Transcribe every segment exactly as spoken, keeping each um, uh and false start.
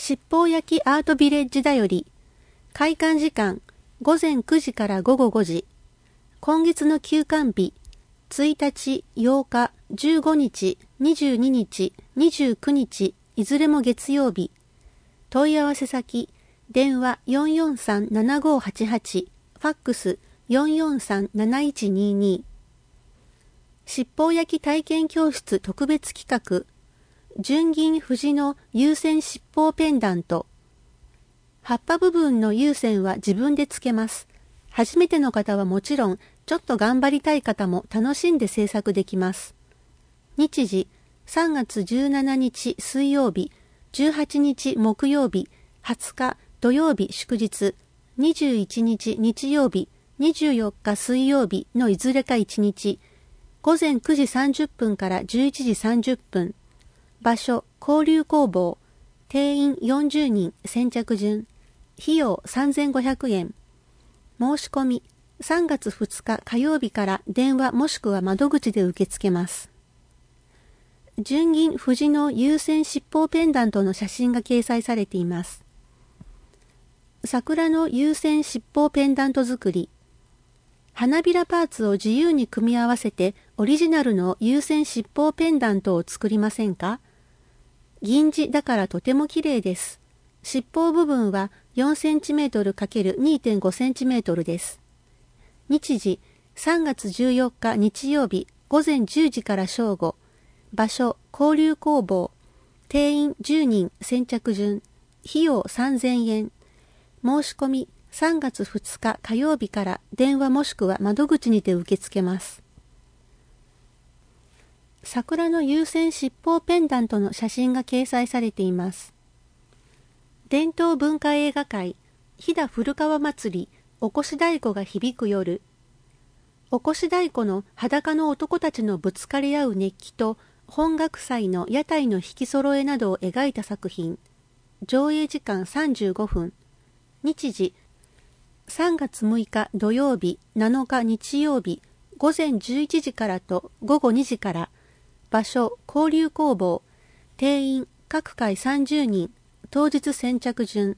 七宝焼きアートビレッジだより、開館時間ごぜんくじから午後ごじ、今月の休館日、ついたち、ようか、じゅうごにち、にじゅうににち、にじゅうくにち、いずれも月曜日。問い合わせ先、電話 よんよんさん ななごはちはち、ファックス よんよんさん なないちにに。七宝焼き体験教室特別企画、純銀藤の有線七宝ペンダント。葉っぱ部分の有線は自分でつけます。初めての方はもちろん、ちょっと頑張りたい方も楽しんで制作できます。日時、さんがつじゅうしちにち水曜日、じゅうはちにち木曜日、はつか土曜日祝日、にじゅういちにち日曜日、にじゅうよっか水曜日のいずれかいちにち、ごぜんくじさんじゅっぷんからじゅういちじさんじゅっぷん、場所、交流工房、定員よんじゅうにん先着順、費用さんぜんごひゃくえん、申し込み、さんがつふつか火曜日から電話もしくは窓口で受け付けます。純銀藤の有線七宝ペンダントの写真が掲載されています。桜の有線七宝ペンダント作り。花びらパーツを自由に組み合わせてオリジナルの有線七宝ペンダントを作りませんか？銀地だからとても綺麗です。七宝部分はよんセンチメートルかけるにてんごセンチメートルです。日時、さんがつじゅうよっか日曜日ごぜんじゅうじから正午。場所、交流工房。定員じゅうにん先着順。費用さんぜんえん。申し込みさんがつふつか火曜日から電話もしくは窓口にて受け付けます。桜の有線七宝ペンダントの写真が掲載されています。伝統文化映画会、飛騨古川祭り、おこし太鼓が響く夜。おこし太鼓の裸の男たちのぶつかり合う熱気と、本楽祭の屋台の引き揃えなどを描いた作品。上映時間さんじゅうごふん。日時、さんがつむいか土曜日、なのか日曜日、ごぜんじゅういちじからとごごにじから。場所、交流工房。定員、各回さんじゅうにん。当日先着順。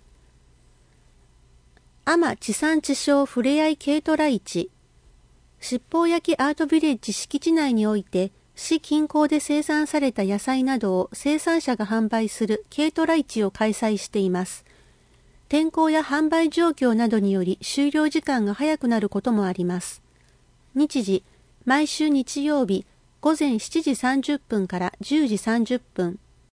海女地産地消ふれあい軽トラ市。七宝焼きアートビレッジ敷地内において、市近郊で生産された野菜などを生産者が販売する軽トラ市を開催しています。天候や販売状況などにより終了時間が早くなることもあります。日時、毎週日曜日、ごぜんしちじさんじゅっぷんからじゅうじさんじゅっぷん。